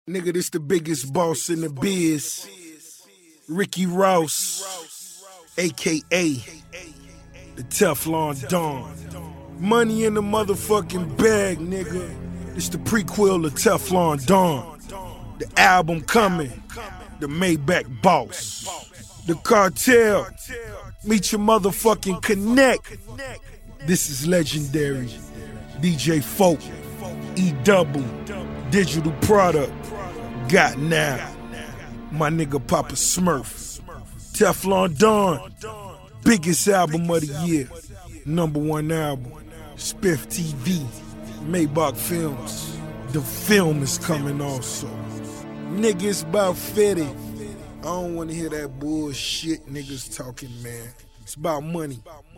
Nigga, this the biggest boss in the biz. Ricky Ross, a.k.a. the Teflon Don. Money in the motherfucking bag, nigga. It's the prequel of Teflon Don. The album coming, the Maybach Boss. The Cartel, meet your motherfucking connect. This is legendary. DJ Folk, E-Double, Digital Product, Got Now. My nigga Papa Smurf. Teflon Don, biggest album of the year. #1 album. Spiff TV, Maybach Films. The film is coming also. Nigga, it's about 50. I don't want to hear that bullshit niggas talking, man. It's about money.